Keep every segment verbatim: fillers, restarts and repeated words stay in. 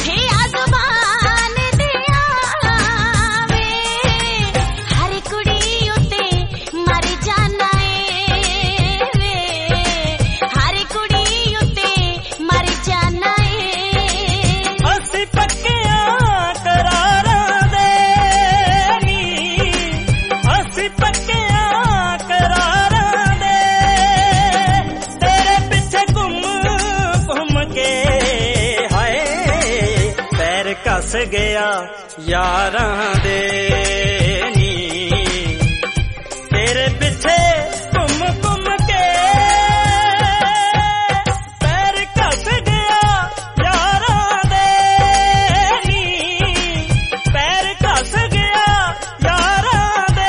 ਕੱਸ ਗਿਆ ਯਾਰਾਂ ਦੇ ਨੀ ਤੇਰੇ ਪਿੱਛੇ ਘੁੰਮ ਘੁੰਮ ਕੇ ਪੈਰ ਕੱਸ ਗਿਆ ਯਾਰਾਂ ਦੇ ਨੀ ਪੈਰ ਕੱਸ ਗਿਆ ਯਾਰਾਂ ਦੇ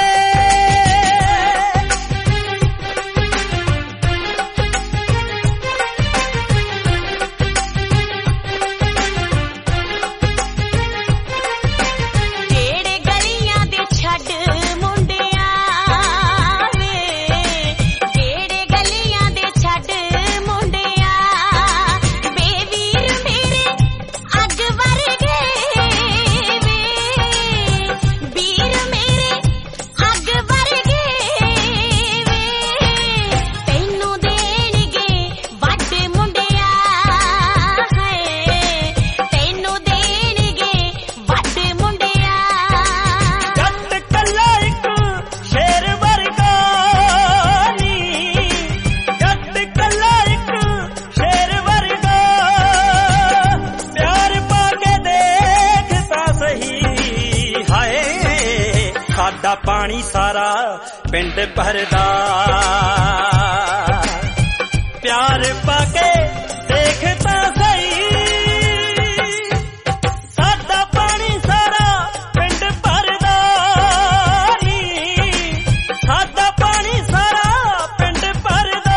ਸਾਡਾ ਪਾਣੀ ਸਾਰਾ ਪਿੰਡ ਭਰਦਾ ਪਿਆਰ ਪਾ ਕੇ ਦੇਖ ਤਾਂ ਸਹੀ ਸਾਡਾ ਪਾਣੀ ਸਾਰਾ ਪਿੰਡ ਭਰਦਾ ਨੀ ਸਾਡਾ ਪਾਣੀ ਸਾਰਾ ਪਿੰਡ ਭਰਦਾ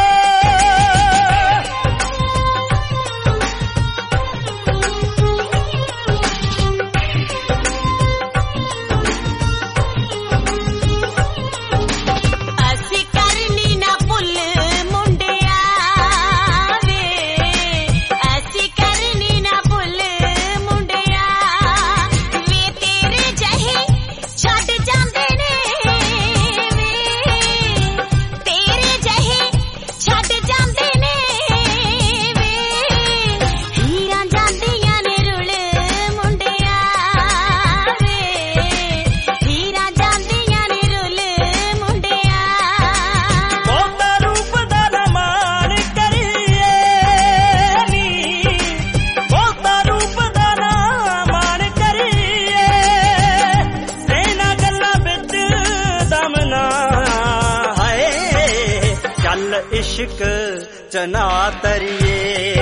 इश्क चना तरिए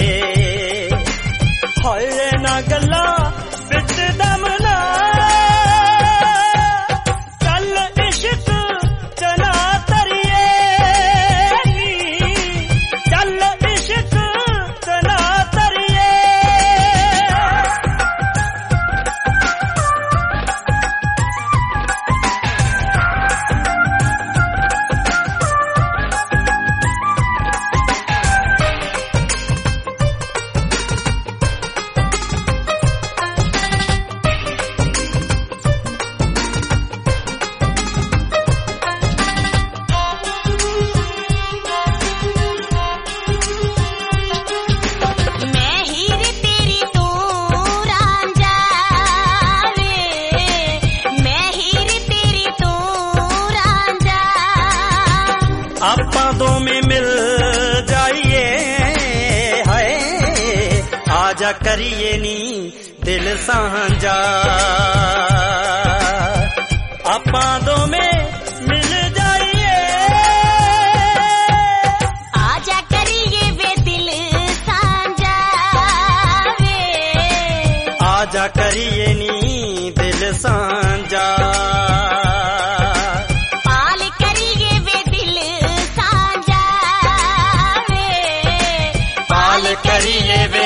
हाय ना गल्ला बिच दम ना चल इश्क चना तरिए चल इश्क चना तरिए ਆਪਾਂ ਦੋਵੇਂ ਮਿਲ ਜਾਈਏ ਹਾਏ ਆਜਾ ਕਰੀਏ ਨੀ ਦਿਲ ਸਾਂਝਾ ਆਪਾਂ ਦੋਵੇਂ ਮਿਲ ਜਾਈਏ ਆਜਾ ਕਰੀਏ ਵੇ ਦਿਲ ਸਾਂਝਾ ਵੇ ਆਜਾ ਕਰੀਏ ਨੀ ਦਿਲ ਸਾਂਝਾ करिए